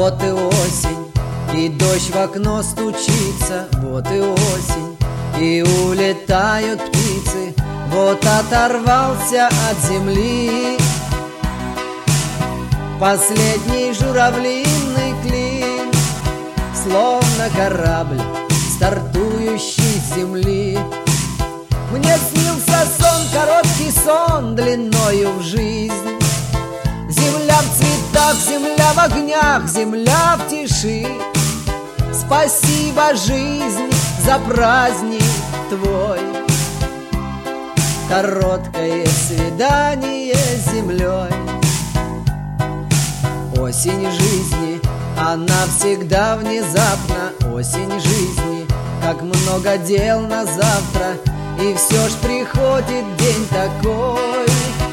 Вот и осень, и дождь в окно стучится. Вот и осень, и улетают птицы. Вот оторвался от земли последний журавлиный клин, словно корабль, стартующий с земли. Мне снился сон, короткий сон, длиною в жизнь. Земля в цветах, земля в огнях, земля в тиши. Спасибо, жизнь, за праздник твой. Короткое свидание с землей. Осень жизни, она всегда внезапна. Осень жизни, как много дел на завтра. И все ж приходит день такой,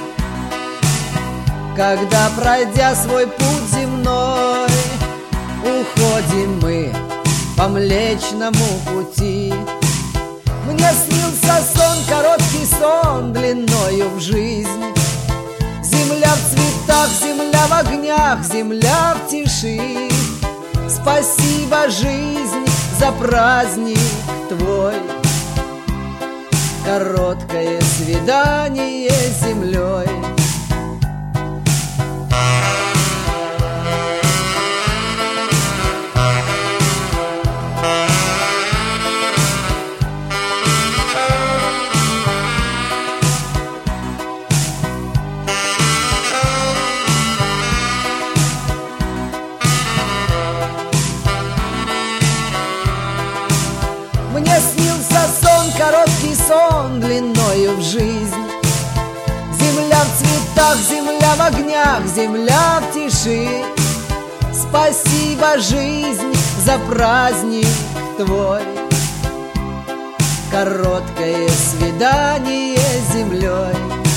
когда, пройдя свой путь земной, уходим мы по Млечному пути. Мне снился сон, короткий сон, длиною в жизнь. Земля в цветах, земля в огнях, земля в тиши. Спасибо, жизнь, за праздник твой. Короткое свидание с землей. Мне снился сон, короткий сон, длиною в жизнь. Земля в цветах, земля в огнях, земля в тиши. Спасибо, жизнь, за праздник твой. Короткое свидание с землей.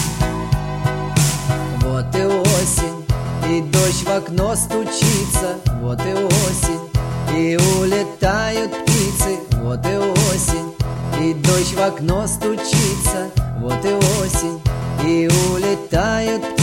Вот и осень, и дождь в окно стучится. Вот и осень, и улетают птицы. Вот и осень, и дождь в окно стучится. Вот и осень, и улетают птицы.